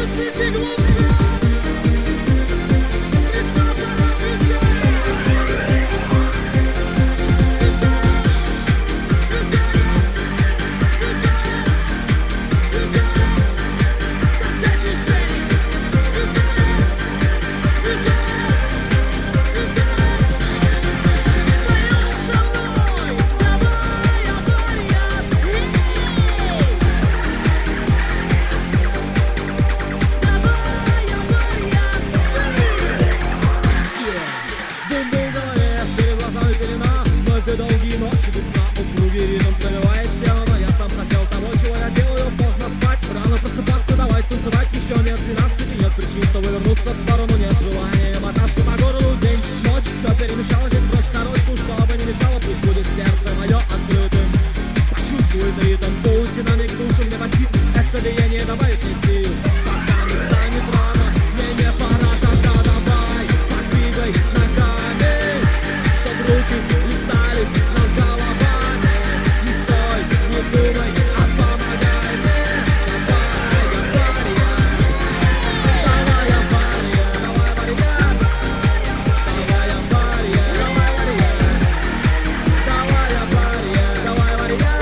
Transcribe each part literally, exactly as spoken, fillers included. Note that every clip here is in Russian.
Долгие ночи без сна, упругий ритм пробивает тело, но я сам хотел того, чего я делаю. Поздно спать, рано просыпаться, давай танцевать. Еще нет двенадцати, нет причин, чтобы вернуться в сторону. Нет желания мотаться по городу день, ночь. Все перемешалось, здесь брось сорочку, чтобы не мешало. Пусть будет сердце мое открытым. Почувствуй ритм, пусть динамик души мне басит. Это биение добавит мне сил, пока не станет рано. Мне не пора, тогда давай подвигай ногами, чтоб руки летали над головами. Не стой, не думай, а помогай мне. Давай, авария, давай, авария, давай, авария, давай, авария, давай, авария, давай, авария, давай, авария, давай, авария, давай, авария.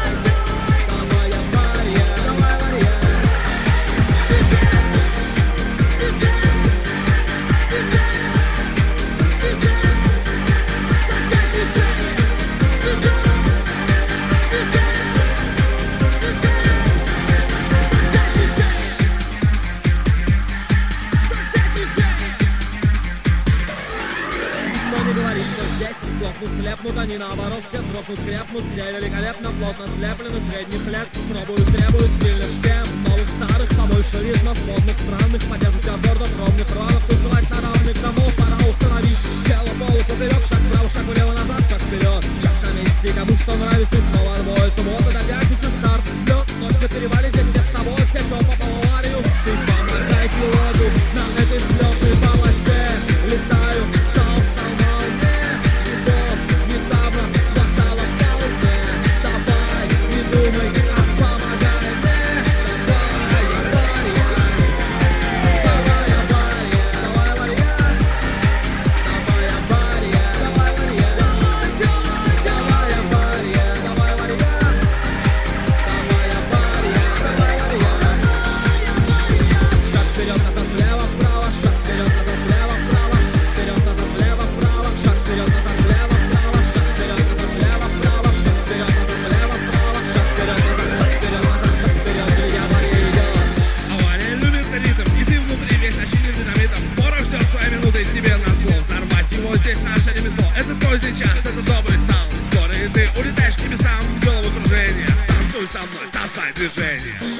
Никто не говорит, что здесь плохнут, слепнут, они наоборот все дрогнут, крепнут, все великолепно, плотно слеплены, средних лет пробуют, требуют стильных тем, новых, старых, побольше ритмов, модных, странных, поддерживать тебя твердо, ровных ранов, танцевать на равных домов, пора установить тело полу поперек, шаг вправо, шаг влево, назад, шаг вперед, шаг на месте, кому что нравится, и снова отбоится, вот это пятница, старт, взлет, ночь на перевале, здесь все с тобой, все, кто попал в аварию, ты помогай пилоту, на этой взлетной полосе летаю. Это поздний час, это добрый саунд. Скоро и ты улетаешь к небесам, головокружение. Танцуй со мной, составь движение.